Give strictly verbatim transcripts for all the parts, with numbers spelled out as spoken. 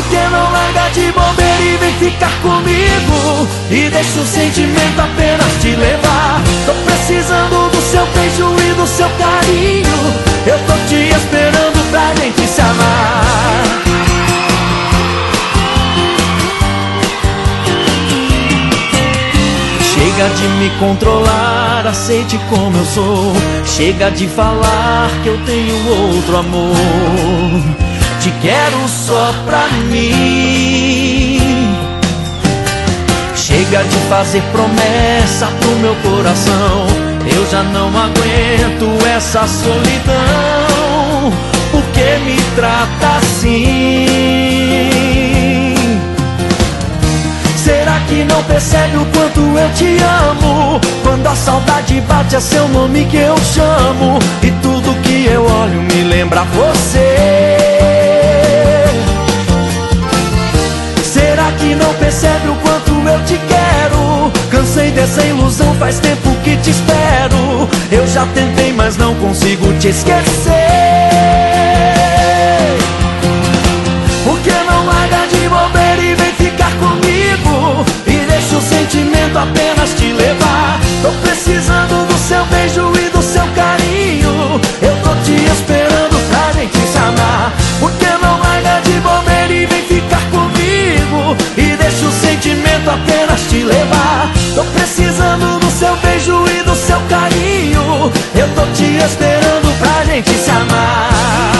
que não larga de bobeira e vem ficar comigo? E deixa o sentimento apenas te levar. Tô precisando do seu beijo e do seu carinho. Eu tô te esperando pra gente se amar. Chega de me controlar, aceite como eu sou. Chega de falar que eu tenho outro amor. Te quero só pra mim. Chega de fazer promessa pro meu coração. Eu já não aguento essa solidão. Por que me trata assim? Será que não percebe o quanto eu te amo? Quando a saudade bate é seu nome que eu chamo. E tudo que eu olho me lembra você. Será que não percebe o quanto eu te quero? Cansei dessa ilusão, faz tempo que te espero. Eu já tentei, mas não consigo te esquecer. Por que não larga de bobeira e vem ficar comigo? E deixa o sentimento apenas te levar. Tô precisando do seu beijo e do seu carinho. Eu tô te esperando pra gente se amar. Por que não larga de bobeira e vem ficar comigo? E deixa o sentimento apenas te levar. Tô precisando do seu beijo e do seu carinho. Eu tô te esperando pra gente se amar.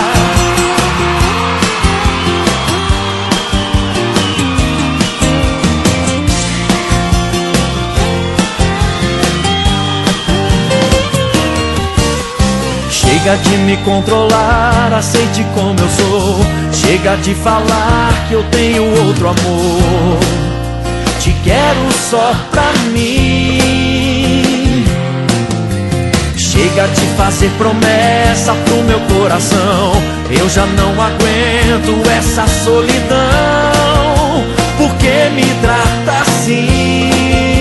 Chega de me controlar, aceite como eu sou. Chega de falar que eu tenho outro amor. Te quero só pra mim. Chega de fazer promessa pro meu coração. Eu já não aguento essa solidão. Por que me trata assim?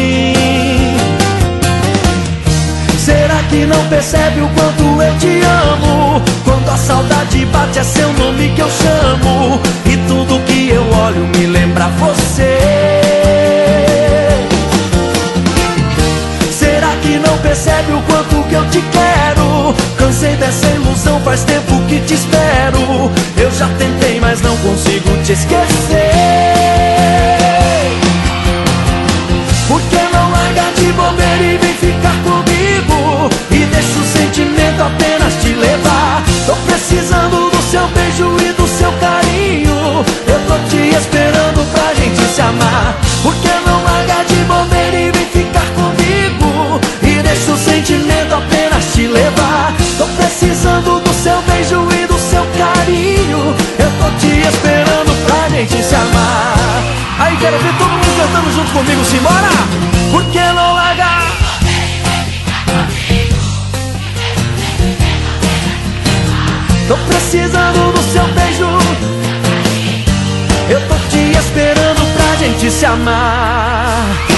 Será que não percebe o quanto eu te amo? Quando a saudade bate é seu nome que eu chamo. E tudo que eu olho me lembra você. Será que não percebe o quanto que eu te quero? Cansei dessa ilusão, faz tempo que te espero. Eu já tentei, mas não consigo te esquecer. Por que não larga de bobeira e vem ficar comigo? E deixa o sentimento apenas te levar. Tô precisando do seu beijo e do seu carinho. Eu tô te esperando pra gente se amar. Por que não larga de bobeira e vem ficar comigo? E deixa o sentimento apenas te levar. Tô precisando do seu beijo e do seu carinho. Eu tô te esperando pra gente se amar. Aí quero ver todo mundo cantando junto comigo, simbora! Por que não larga? Tô precisando do seu beijo. Eu tô te esperando pra gente se amar.